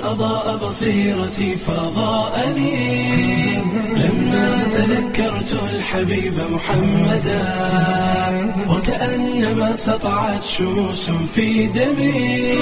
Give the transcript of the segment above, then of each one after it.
أضاء بصيرتي فضاءني لما تذكرت الحبيب محمدا وكأنما سطعت شموس في دمي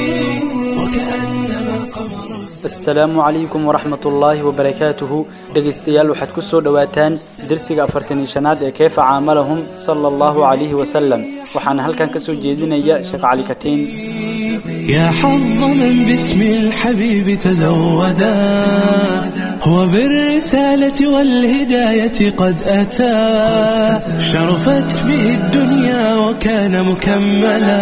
وكأنما قمر. السلام عليكم ورحمة الله وبركاته. dhageystayaal waxaad ku soo dhawaataan darsiga 45aad ee kayfa caamalahum sallallahu alayhi wa sallam. waxaan halkan ka soo jeedinaya Sheekh Ali Katiin. يا حظ من باسم الحبيب تزودا هو بالرسالة والهداية قد أتى شرفت به الدنيا وكان مكملا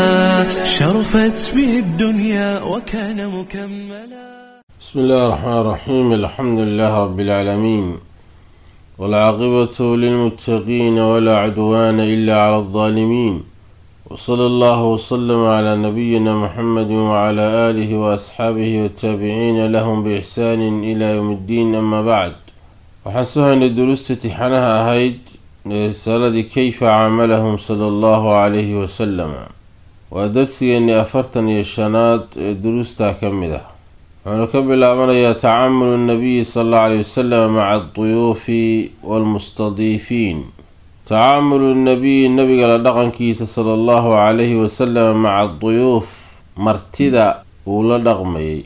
شرفت به الدنيا وكان مكملا. بسم الله الرحمن الرحيم. الحمد لله رب العالمين والعاقبة للمتقين ولا عدوان إلا على الظالمين وصلى الله وسلم على نبينا محمد وعلى آله وأصحابه والتابعين لهم بإحسان إلى يوم الدين. أما بعد وحسوها أن الدروس تحنها هيد رسالة كيف عاملهم صلى الله عليه وسلم ودرسي أني أفرتني الشنات دروس تكملة. ونكمل أمر تعامل النبي صلى الله عليه وسلم مع الضيوف والمستضيفين. تعامل النبي قال دقن كيس صلى الله عليه وسلم مع الضيوف مرتدى ولا دقمي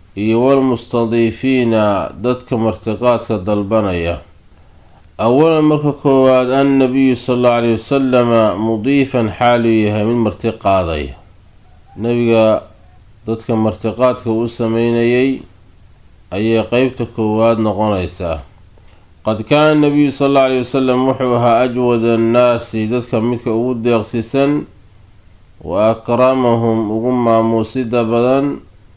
والمستضيفين ضدك مرتقات كالضلبانية. أولا مرككواد النبي صلى الله عليه وسلم مضيفا حاليها من مرتقاضي نبي ضدك مرتقات كوسمينيي أي قيبتك كواد نقونيسا. قد كان النبي صلى الله عليه وسلم وحوها أجود الناس ذاتك مثل أود يغسسا وأكرمهم أغمى موسيدة بدن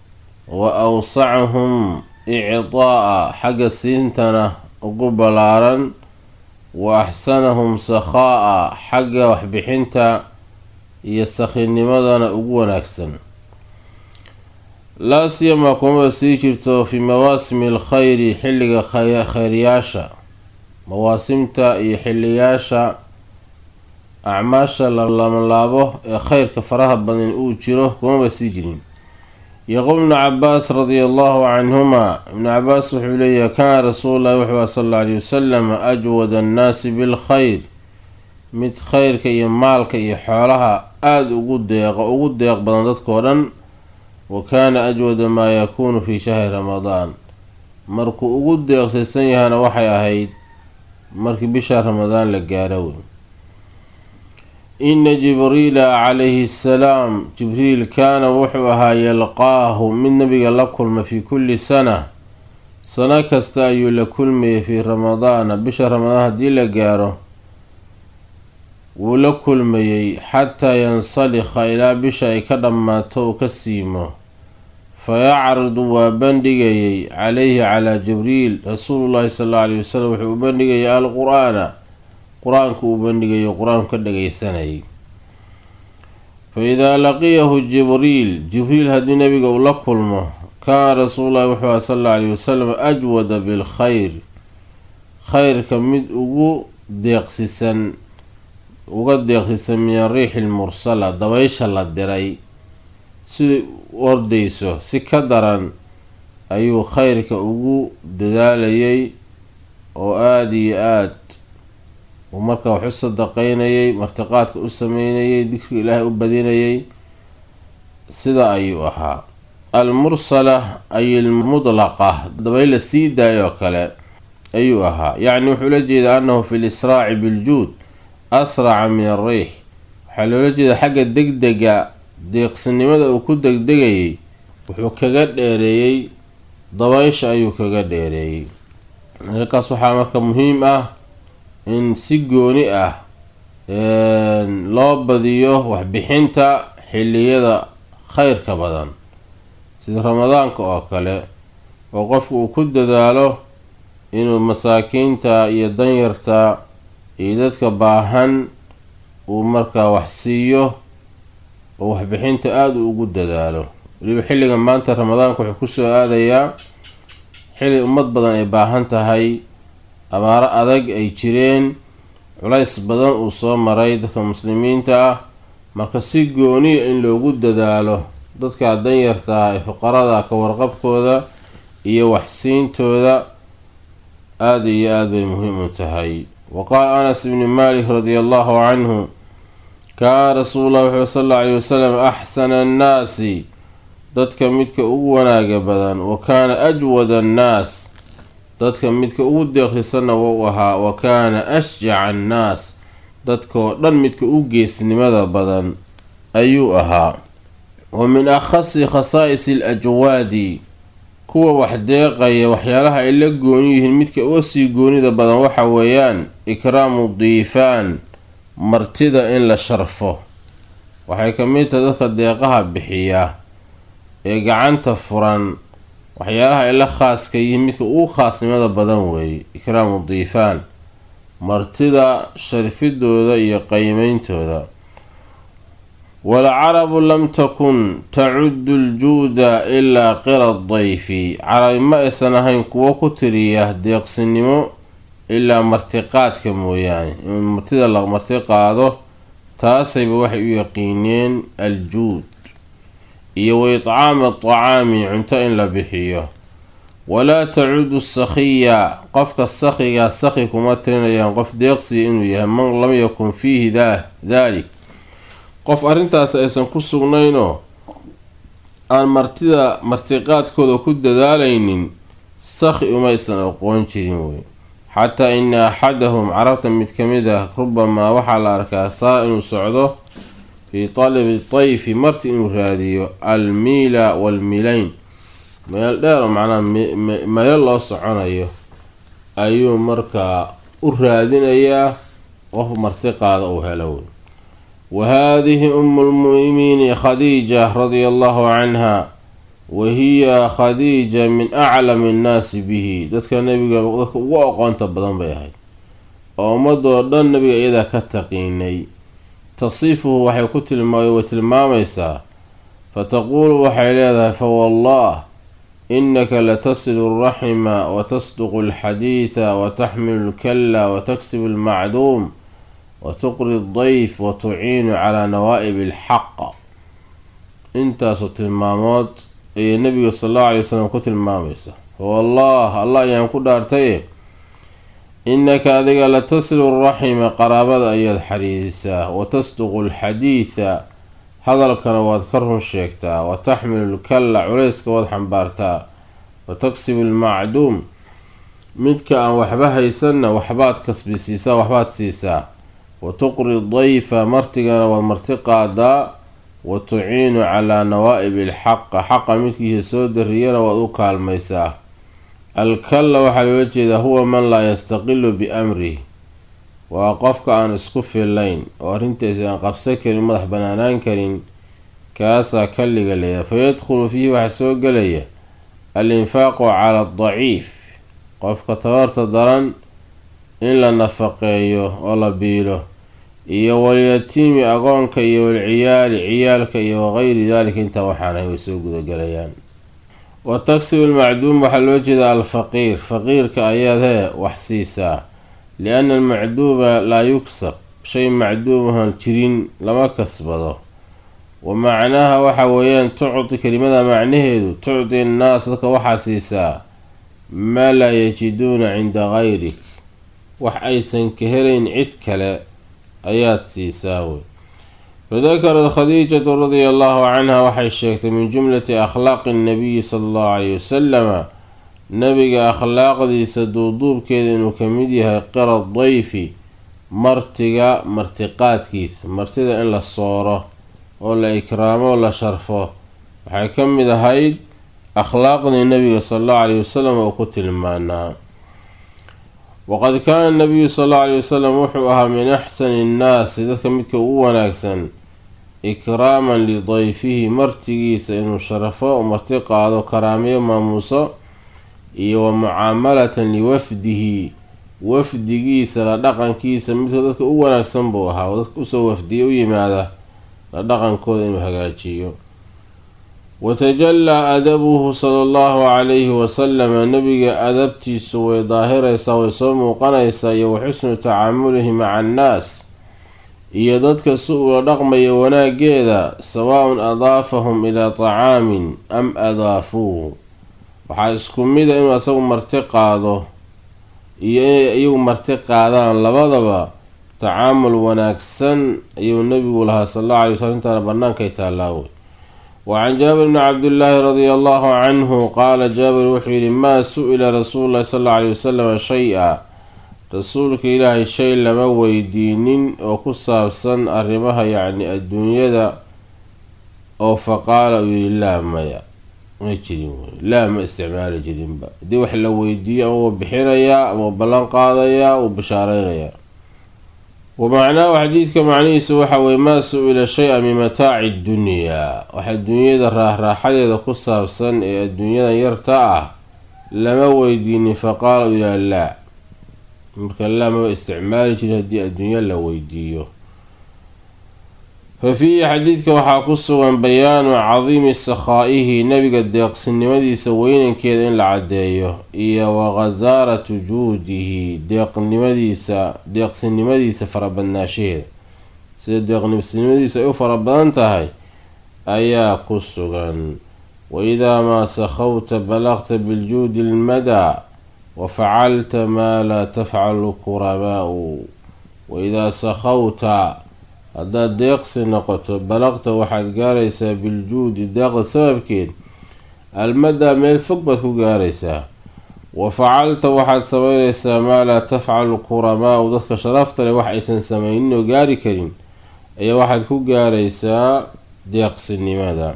وأوسعهم إعطاء حق سنتنا أقبلارا وأحسنهم سخاء حق وحبحنتا يسخن مدن أقوان أكسن. لا سيما كما سيجرتو في مواسم الخير حلق خيرياشا مواسمتا يحلياشا أعماشا لما لابو خير كفرها بنين أوجره كما سيجرين. يقول ابن عباس رضي الله عنهما ابن عباس وحوليه كان رسول الله صلى الله عليه وسلم أجود الناس بالخير مت خير كي مالك يحالها آد أقود ديق بندت كورن. وكان أجود ما يكون في شهر رمضان مركو أقود يغسسني هنا وحي أهيد مركو بشهر رمضان لقاروي. إن جبريل عليه السلام جبريل كان وحوها يلقاه من نبي لكل في كل سنة كستايو لكل في رمضان بشهر رمضان دي لقاره ولكل مي حتى ينصلخ إلى بشاي كدما تو كسيمه فيعرض وبندقي عليه على جبريل رسول الله صلى الله عليه وسلم وبندقي القرآن وبندقي قرآن كدقي سنة. فإذا لقيه جبريل هدي نبي لكل كان رسول الله صلى الله عليه وسلم أجود بالخير خير كمد أقو ديقسسا وقد يخص من الريح المرسلة دويش الله الدري سي ورديسو سي كدران أيو خيرك أقو دداليي وآدي ومركا وحس الدقينيي مرتقاتك أسمينيي ذكر إلهي أبدينيي سيدا أيوها. المرسلة أي المطلقة دويل السيدة يوكلا أيوها يعني وحلجي أنه في الإسراع بالجود أسرع من الريح. حلو جدا حق الدقدقة ديقسني ماذا وكود دقدقي وحكاقات ديري ضوايش أيو كاقات ديري. هكا صحامك مهمة إن سيقوني لو بديوه وحبحينتا حلية خير كبدان سيد رمضان كأوكالي وقفك وكود دالو إنو مساكينتا يدنيرتا إيدادك باهن ومركا وحسيو وحبحينتا آدو وقود دالو اللي بحلي ما أنت رمضان كوحكوسو آدايا حلي أمد بدن أي باهنتا هاي أمارا أدق أي جيرين culays badan uu soo maray dadka muslimiinta ah marka si gooni in loogu dadaalo dadka danyarta ee fuqarada ka warqabkooda iyo waxsiintooda aada iyo aada bay muhiim u tahay. waqaala Anas ibni Malik radia allahu canhu kaana rasuulullahi wuxuu sal alla alayhi wasalam axsana annaasi dadka midka ugu wanaaga badan, wa kaana ajwada annaas dadka midka ugu deeqsisanna wuu ahaa, wa kaana ashjaca annaas dadkaoo dhan midka ugu geesnimada badan ayuu ahaa. wa min akhasi khasaa'isi alajwaadi kuwa wax deeqaya waxyaalaha ay la gooni yihiin midka uga sii goonida badan waxa weeyaan ikraamu diifaan, martida in la sharfo. waxay ka mid tahay dadka deeqaha bixiya ee gacanta furan waxyaalaha ay la khaaska yihiin midka ugu khaasnimada badan weeye ikraamu diifaan, martida sharfidooda iyo qiimeyntooda. walcarabu lam takun tacudu ljuuda ilaa qira dayfi, carabi ma aysan ahayn kuwo ku tiriya deeqsinimo ilaa martiqaadka mooyaane, in martida la marti qaado taasayba waxay u yaqiineen aljuud iyo wa itcaam atacaami cunto in la bixiyo. walaa tacudu sakhiya qofka sakhiga sakhi kuma tirinayaan qof deeqsiya inuu yahay man lam yakun fiihi daalik qof arrintaas aysan ku sugnaynoo aan martiqaadkooda ku dadaalaynin sakhi umaysan aqoon jirin wey. xataa ina axadahum carabta mid ka mid ah rubamaa waxaa la arkaa saa inuu socdo fii talabi tayfi marti inuu raadiyo almiila walmilayn, meel dheer oo macnaha meelo loo soconayo ayuu markaa u raadinayaa qof martiqaada uu helo wey. wa haadihi umu lmu'miniina khadiija radia allahu canha, wa hiya khadiija min aclami annaasi bihi, dadka nabiga dadka ugu aqoonta badan bay ahayd oo ummadoo dhan nabiga iyadaa ka taqiinay. tasifuhu waxay ku tilmaamaysaa fataquulu waxay leedahay fawallah inaka latasilu alraxima watasduqu alxadiida wataxmilu lkalla wataksibu almacduum watuqri aldayf watuciinu calaa nawaa'ibi alxaq. intaasoo tilmaamood ayay nabiga sal allahu alay wasalam ku tilmaamaysa. fawallah allah ayaan ku dhaartaye innaka adiga latasilu alraxima qaraabada ayaad xariirisaa, watasduqu alxadiida hadalkana waad ka run sheegtaa, wataxmilu lkalla culayska waad xambaartaa, wataksibu almacduum midka aan waxba haysanna waxbaad kasbisiisaa waxbaad siisaa, watuqri dayfa martigana waad marti qaadaa, watuciinu calaa nawaa'ibi alxaqa xaqa midkiisa soo dariyana waad u kaalmaysaa. alkalla waxaa loola jeedaa huwa man laa yastaqilu biamrih, waa qofka aan isku fillayn oo arrintaasi aan qabsan karin madax banaanaan karin, kaasaa kalliga leeyahay. fayadkhulu fiihi waxaa soo gelaya alinfaaqu cala adaciif, qofka tabarta daran in la nafaqeeyo oo la biilo, iyo walyatiimi agoonka iyo walciyaali ciyaalka iyo wagayri daalika intaa waxaanahay way soo gudagelayaan. wa taksibu almacduum waxaa loo jeedaa alfaqiir, faqiirka ayaad wax siisaa, lianna almacduuma laa yuksab, shay macduumahan jirin lama kasbado. wa macnaaha waxa weeyaan tucdi, kelimada macnaheedu tucdi annaas dadka waxaa siisaa maa laa yajiduuna cinda gayrik, wax aysan ka helayn cid kale ayaad siisaa wey. fadakarad khadiijatu radia allahu canha waxay sheegtay min jumlati akhlaaqi nabiyi sala allahu calayhi wasalama, nabiga akhlaaqdiisa duuduubkeeda inuu ka mid yahay qira dayfi, martiga martiqaadkiisa, martida in la sooro oo la ikraamo oo la sharfo waxay ka mid ahayd akhlaaqdii nabiga sala allahu calayhi wasalam oo ku tilmaanaa. waqad kaana nabiyu sala allahu calayhi wasalam wuxuu ahaa min axsani innaasi dadka midka ugu wanaagsan ikraaman lidayfihi, martigiisa inuu sharafo marti qaado karaamiyo maamuuso, iyo wa mucaamalatan liwafdihi wafdigiisa la dhaqankiisa midka dadka u wanaagsan buu ahaa, dadka usoo wafdiya u yimaada la dhaqankooda inuu hagaajiyo. watajallaa adabuhu sala allahu calayhi wasalama, nabiga adabtiisu way daahiraysaa way soo muuqanaysaa, iyo wa xusnu tacaamulihi maca annaas, iyo dadka si ula dhaqmaya wanaageeda sawaaun adaafahum ilaa tacaamin am adaafuuhu waxaa isku mida inuu asagu marti qaado iyo inay iyagu marti qaadaan labadaba tacaamul wanaagsan ayuu nabigu lahaa sal allahu alay wasallam intaana bannaankay taallaawe. wacan jaabir bni cabdillaahi radia allahu canhu qaala jaabir wuxuu yidhi maa su-ila rasuululahi sal allau alay wasalam shay-a rasuulka ilaahay shay lama weydiinin oo ku saabsan arrimaha yacni adduunyada oo faqaala uu yidhi laa maya ma jirin wey, laa ma isticmaali jirinba. haddii wax la weydiiyo ama wuu bixinayaa ama wuu ballan qaadayaa wuu bishaareynayaa. wamacnaahu xadiidka macnihiisu waxa weye maa su-ila shay-a min mataaci dunyaa waxa adduunyada raaxraaxadeeda ku saabsan ee adduunyadan yarta ah lama weydiinin faqaala uu yidhaha laa, marka laa maba isticmaali jirin haddii adduunyo la weydiiyo. fa fiihi xadiidka waxaa ku sugan bayaanu cadiimi sakhaa'ihi nabiga deeqsinimadiisa weynankeeda in la caddeeyo iyo waghasaaratu juudihi deeqsinimadiisa farabadnaashaheeda sida deeqsinimadiisa ay u fara badan tahay ayaa ku sugan. waidaa maa sakhawta balaqta biljuudi lmadaa wafacalta maa laa tafcalu kuramaau. waidaa sakhawta haddaad deeqsi noqoto balaqta waxaad gaaraysaa biljuudi deeqda sababkeed almadaa meel fog baad ku gaaraysaa. wa facalta waxaad sameynaysaa maa laa tafcalu kuramaau dadka sharafta leh wax aysan sameynin oo gaari karin ayaa waxaad ku gaaraysaa deeqsinimada.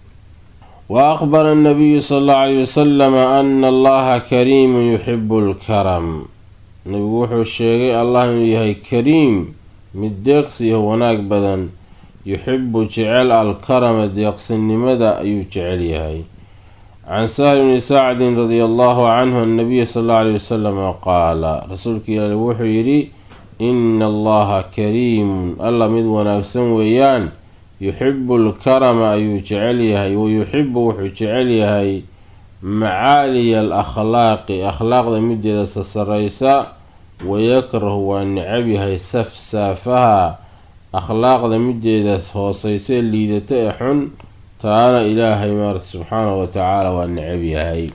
wa aqbara annabiyu sala allahu alayhi wasalam ana allaha kariimun yuxibu lkaram. nabigu wuxuu sheegay allah inuu yahay kariim mid deeqsi iyo wanaag badan, yuxibu jecel alkarama deeqsinimada ayuu jecel yahay. can sahl bni sacdin radia allahu canhu annabiya sal allau alayhi wasalam qaala rasuulka ilaahi wuxuu yidhi ina allaha kariimun alla mid wanaagsan weeyaan, yuxibu lkarama ayuu jecel yahay, wayuxibu wuxuu jecel yahay macaaliya alakhlaaqi akhlaaqda mideeda sasaraysa, wayakrahu waa necab yahay safsaafaha akhlaaqda mideeda hooseysa ee liidata ee xun, taana ilaahay maarta subxaanahu watacaala waa necab yahay.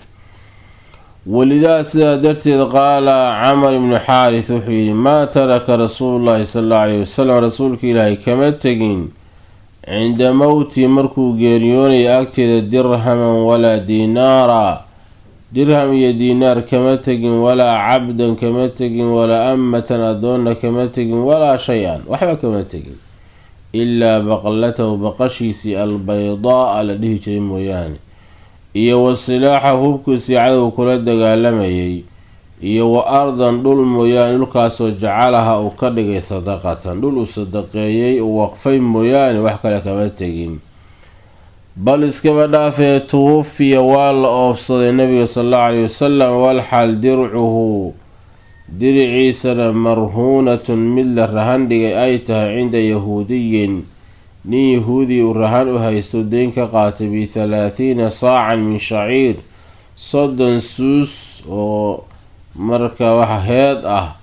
walidaa sidaa darteed qaala camar ibnu xaaris wuxuu yidhi maa taraka rasuulullahi sala allahu alayhi wasalam rasuulka ilaahay kama tegin cinda mowtii markuu geeriyoonaya agteeda dirhaman walaa diinaara dirham iyo diinaar kama tegin, walaa cabdan kama tegin, walaa amatan adoonna kama tegin, walaa shay-an waxba kama tegin ilaa baqlatahu baqashiisii albaydaa la dhihi jiray mooyaane, iyo wa silaaxahu hubkiisii cadow kula dagaalamayay, iyo wa ardan dhul mooyaane dhulkaasoo jacalaha uu ka dhigay sadaqatan dhul uu sadaqeeyey uu waqfay mooyaane wax kale kama tegin. bal iskaba dhaafee tuwufiya waa la oofsaday nabiga sala allahu alayhi wasalam walxal dircuhu diriciisana marhuunatun mid la rahan dhigay ay tahay cinda yahuudiyin nin yahuudi uu rahan u haysto deyn ka qaatay bi-30 saacan min shaciir 30 suus oo marka wax heed ah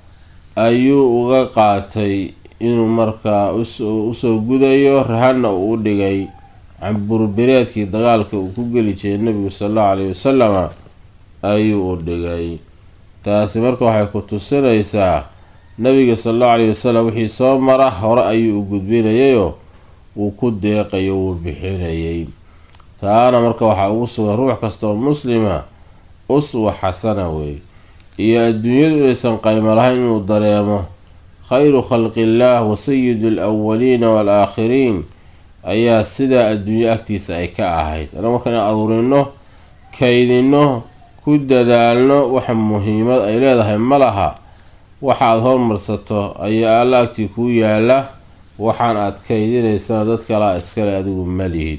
ayuu uga qaatay inuu markaa usoo gudayo rahanna uu u dhigay camburbereedkii dagaalka uu ku geli jiray nabigu sala allahu alayhi wasalama ayuu u dhigay. taasi marka waxay ku tusinaysaa nabiga sala allahu alayhi wasalam wixii soo mara hore ayuu u gudbinayayoo uu ku deeqayo wuu bixinayay. taana marka waxaa ugu sugan ruux kasta oo muslima uswa xasana wey, iyo adduunyadu inaysan qaymo lahayn inuu dareemo khayru khalqillaah wa sayidu alawaliina waalaakhiriin ayaa sidaa adduunyo agtiisa ay ka ahayd. ana marka inaan aruurino kaydino ku dadaalno waxa muhiimad ay leedahay ma laha, waxa aada hormarsato ayaa alla agtii kuu yaala, waxaan aad kaydinaysana dad kalaa iskale adigu malihid.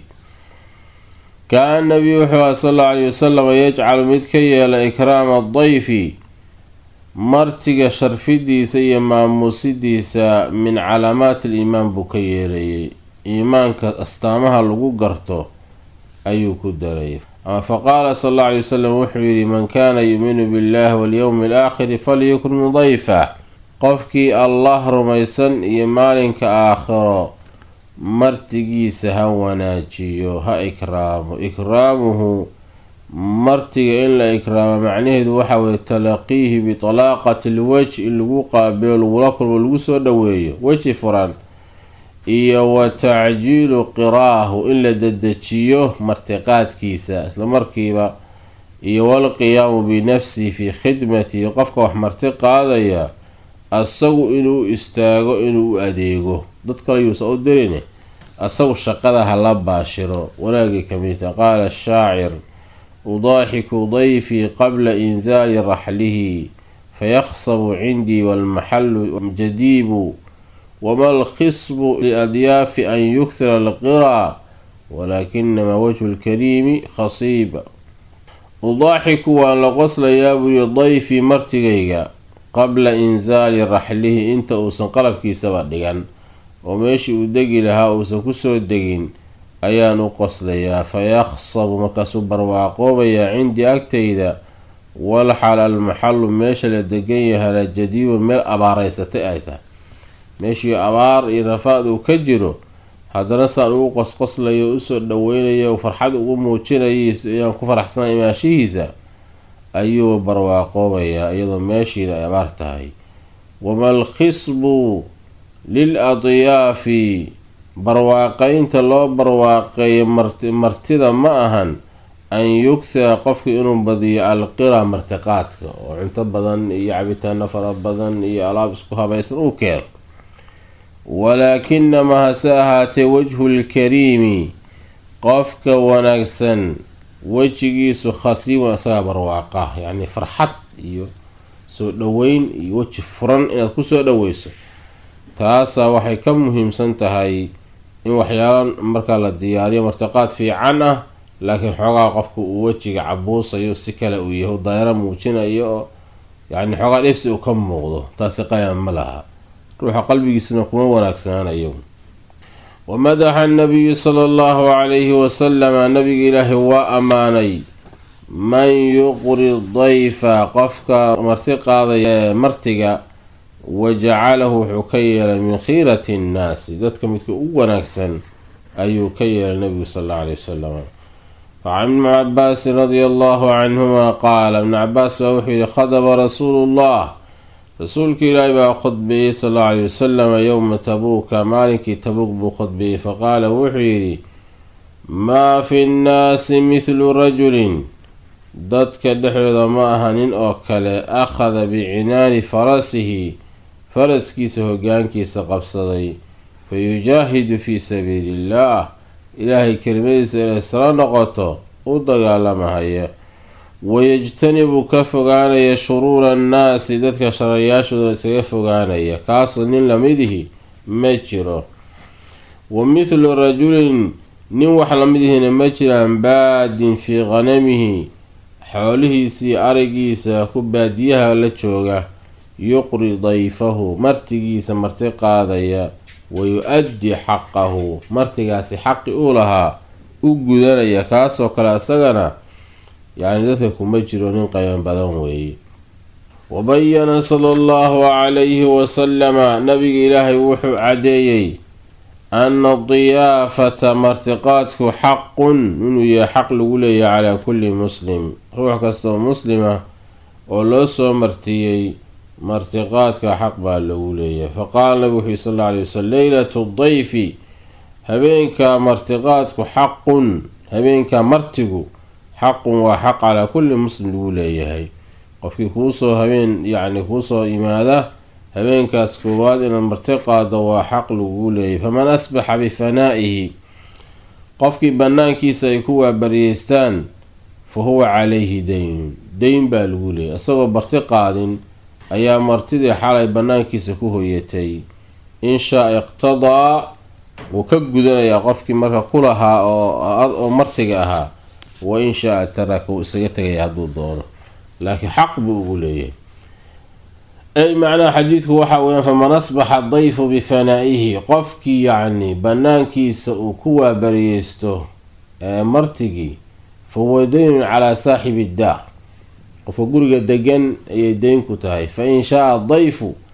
kaana nabiyu wuxuu sal allahu alayhi wasalam yajcalu mid ka yeela ikraama dayfi martiga sharfidiisa iyo maamuusidiisa min calaamaati aliimaan buu ka yeelayay, iimaanka astaamaha lagu garto ayuu ku daray. ama faqaala sala allahu alayhi wasalam wuxuu yidhi man kaana yuuminu billahi walyowmi alaakhiri falyukrim dayfah. qofkii allah rumaysan iyo maalinka aakhiro martigiisa ha wanaajiyo, ha ikraamo. ikraamuhu martiga in la ikraamo macnaheedu waxa weye talaqiihi bitalaaqati lwajh, in lagu qaabilo, lagula kulmo, lagu soo dhaweeyo weji furan, iyo wa tacjiilu qiraahu, in la dedejiyo martiqaadkiisa isla markiiba, iyo walqiyaamu binafsihi fii khidmatihi, qofka wax marti qaadaya asagu inuu istaago, inuu u adeego, dad kale yuusa u dirin, asagu shaqada hala baashiro, wanaagii kamidta. qaala shaacir udaaxiku dayfii qabla inzaali raxlihi fayakhsabu cindii walmaxallu jadiibu wama alkhisbu liadyaafi an yuktira alqiraa walaakinama wajhu lkariimi khasiiba. udaaxiku waan la qoslayaa buuyi dayfii martigayga qabla inzaali raxlihi, inta uusan qalabkiisaba dhigan oo meeshii uu degi lahaa uusan kusoo degin ayaan u qoslayaa. fayakhsabu markaasuu barwaaqoobayaa cindii agtayda, walxal almaxallu meesha la degan yahana jadiibun meel abaaraysatay ay tahay, meeshii abaar iyo rafaad uu ka jiro, haddana saan ugu qosqoslayo, usoo dhaweynayo, farxad ugu muujinayay, ayaan ku faraxsana imaashihiisa, ayuu barwaaqoobayaa iyadoo meeshiina ay abaar tahay. wama alkhisbu lil adyaafi, barwaaqaynta loo barwaaqeeyo martida ma ahan an yuktira qofka inuu badiyo alqira martiqaadka, oo cunto badan iyo cabitaano fara badan iyo alaab isku habaysan uu keeno, walaakinama hase ahaatee wajhu lkariimi, qofka wanaagsan wejigiisu khasiiban, isagaa barwaaqa, yacni farxad iyo soo dhaweyn iyo weji furan inaad kusoo dhaweyso. taasaa waxay ka muhiimsan tahay in waxyaala markaa la diyaariyo martiqaad fiican ah, laakiin xoogaa qofka uu wejiga cabuusayo, si kale uu yahay daayaro muujinayo, oo yacni xoogaa dhibsi uu ka muuqdo, taasi qayam ma laha, ruuxa qalbigiisuna kuma wanaagsanaanayo. wamadaxa annabiyu sala allahu calayhi wasalama, nabiga ilaahay waa ammaanay man yuqri dayfa, qofka marti qaadaya martiga, wajacalahu wuxuu ka yeelay min khiirati nnaasi, dadka midka ugu wanaagsan ayuu ka yeelay nabigu sal allahu alayhi wasalam. facan ibni cabaasin radia allahu canhuma qaala, ibnu cabaas baa wuxuu yihi khadaba rasuulullah, rasuulka ilaahi baa khudbeeyey sal allahu alayhi wasalam yowma tabuuka, maalinkii tabuuk buu khudbeeyey. faqaala wuxuu yidhi maa fi nnaasi mithlu rajulin, dadka dhexdooda ma aha nin oo kale, akhada bicinaani farasihi, faraskiisa hogaankiisa qabsaday, fayujaahidu fii sabiili illaah, ilaahay kelimadiisa inay sala noqoto u dagaalamahaya, wayajtanibu ka fogaanaya shuruura annaasi, dadka sharayaashoodana isaga fogaanaya, kaasoo nin lamidihi ma jiro. wa mithlu rajulin, nin wax lamidihina ma jiraan, baadin fii ghanamihi, xoolihiisii arigiisa ku baadiyaha la jooga, yuqri dayfahu, martigiisa marti qaadaya, wayu-addi xaqahu, martigaasi xaqi uu lahaa u gudanaya, kaasoo kale isagana yacni dadka kuma jiro nin qayban badan weeye. wabayana sala allahu calayhi wasalama, nabiga ilaahay wuxuu cadeeyey ana diyaafata, martiqaadku xaqun, inuu yahay xaq lagu leeyahay calaa kulli muslim, ruux kastaoo muslima oo loo soo martiyey martiqaadka xaq baa lagu leeyahay. faqaala nabigu wuxuu sal alla alayhi wasalam leylatu dayfi, habeenka martiqaadku xaqun, habeenka martigu xaqun waa xaq calaa kulli muslim lagu leeyahay. qofkii kuusoo habeen yacni kuusoo yimaada habeenkaas koowaad inaad marti qaado waa xaq lagu leeyahay. faman asbaxa bifanaa'ihi, qofkii banaankiisa ay ku waabaryeystaan, fa huwa calayhi daynun, dayn baa lagu leeyahay, isagoo marti qaadin ayaa martidii xalay banaankiisa ku hoyatay. in shaa iqtadaa, wuu ka gudanayaa qofkii marka ku lahaa oo martiga ahaa, wa in shaa taraka, wuu isaga tegaya hadduu doono, laakiin xaq buu ugu leeyahay. ay macnaha xadiidku waxaa weyaan faman asbaxa dayfu bifanaa'ihi, qofkii yacni banaankiisa uu ku waabariyeysto martigii, fa huwa daynun calaa saaxibi daar, qofka guriga degan ayay dayn ku tahay. fa in shaa dayfu,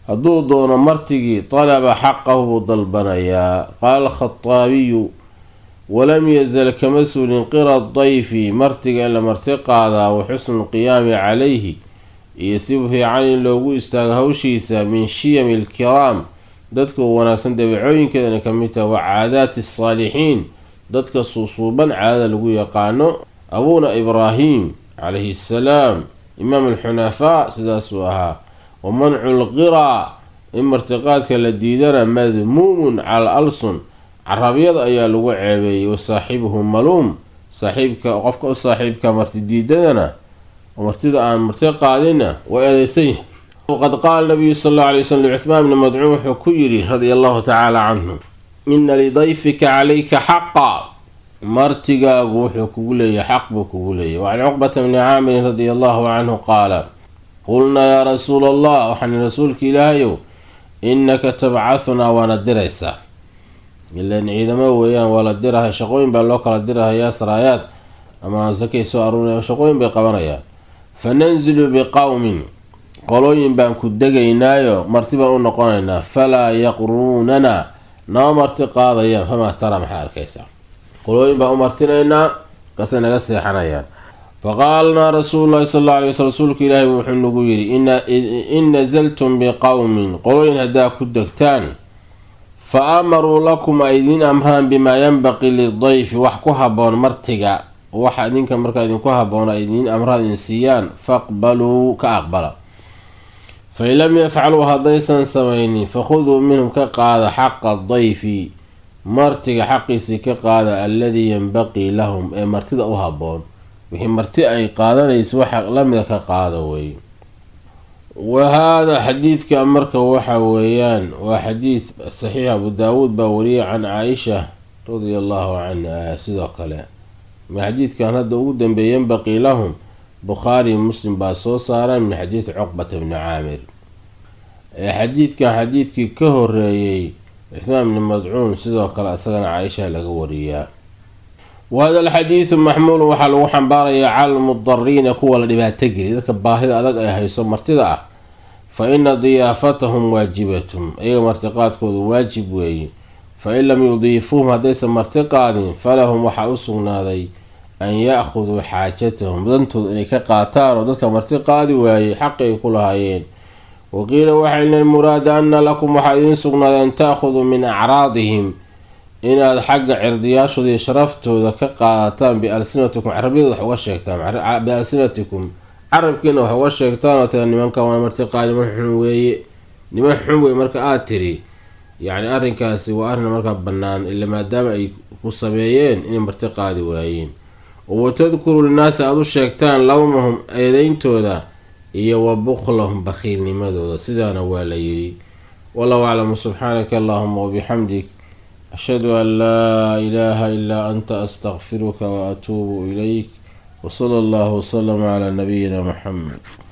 hadduu doono martigii talaba xaqahu buu dalbanayaa. qaala alkhataabiyu walam yazal kama suulin qira dayfi martiga in la marti qaadaa wa xusnu qiyaami calayhi iyo si fiican in loogu istaago hawshiisa min shiyami alkiraam dadka wanaagsan dabeecooyinkeedana ka mid taha wa caadaati asaalixiin dadka suusuuban caadada lagu yaqaano. abuuna ibraahim calayhi salaam imaam alxunafaa sidaasuu ahaa. wa mancu lqiraa in martiqaadka la diidana madmuumun cala alsun carabyada ayaa lagu ceebeeyey. wa saaxibuhu maluum saaxiibka qofka u saaxiibka marti diidadana oo martida aan marti qaadina waa eedeysan yahay. waqad qaala nabiyu sal allau alay waslm licuthmaan bni madcuun wuxuu ku yidhi radia allahu tacaala canhu ina lidayfika calayka xaqa martigaagu wuxuu kugu leeyahay xaq buu kugu leeyahy. wacan cuqbata bni caamirin radia allahu canhu qaala qulnaa yaa rasuula allah waxaan rasuulka ilaahayow innaka tabcahunaa waana diraysaa ilaan ciidamo weeyaan waa la dirahay shaqooyin baa loo kala dirahayaa saraayaad ama sakay soo aruurinaya shaqooyin bay qabanayaan. fananzilu biqowmin qolooyin baan ku degaynaayo marti baan u noqonaynaa falaa yaqruunana nama marti qaadayaan famaa tara maxaa arkaysaa. qolooyin baan u martinaynaa kasay naga seexanayaan. faqaalnaa rasuululahi sal alla alay wasl rasuulka ilaahi wuxuu nagu yidhi in nazaltum biqowmin qolooyin haddaa ku degtaan fa amaruu lakum ay idiin amraan bimaa yanbaqii lidayfi wax ku haboon martiga waxa idinka markaa idinku haboona ay idiin amraan idin siiyaan faqbaluu ka aqbala. fain lam yafcaluu haddaysan samaynin fakhuduu minhum ka qaada xaqa dayfi martiga xaqiisii ka qaada alladii yanbaqii lahum ee martida u haboon wixii marti ay qaadanaysa waxa lamida ka qaada wey. wahaada xadiidka marka waxa weeyaan waa xadiid saxiix abu daawuud baa wariyay can caaisha radia allahu canha. sidoo kale xadiidkan hadda ugu dambeeya yanbaqii lahum bukhaari muslim baa soo saaraan min xadiidi cuqbata bni caamir. xadiidkan xadiidkii ka horeeyey cuthmaan bni madcuun sidoo kale isagana caaisha laga wariyaa. wahada alxadiidu maxmuulun waxaa lagu xambaarayaa cala almudariina kuwa la dhibaato geliy dadka baahida adag ay hayso martida ah. fa ina diyaafatahum waajibatun iyaga martiqaadkoodu waajib weeye. fain lam yudiifuuhum haddaysan marti qaadin falahum waxaa u sugnaaday an ya-khuduu xaajatahum dantooda inay ka qaataan oo dadka marti qaadi waayey xaqi ay ku lahaayeen. waqiila waxa ina almuraada ana lakum waxaa idiin sugnaaday an ta-khuduu min acraadihim inaad xagga cirdiyaashooda iyo sharaftooda ka qaadataan bialsinatikum carabyada wax uga sheegtaan bialsinatikum carabkiina wax uga sheegtaan oo taa nimanka waa marti qaadi niman xun weeye marka aada tiri yacni arrinkaasi waa arrin markaa bannaan ila maadaama ay ku sameeyeen inay marti qaadi waayeen. watadkuru linnaasi aada u sheegtaan lawmahum eedeyntooda iyo wa buklahum bakhiilnimadooda sidaana waa la yidhi. wallahu aclamu subxaanaka allahuma wabixamdik ashhadu an laa ilaaha ilaa anta astaqfiruka wa atuubu ilayk. wsala allahu wasalama calaa nabiyina muxamed.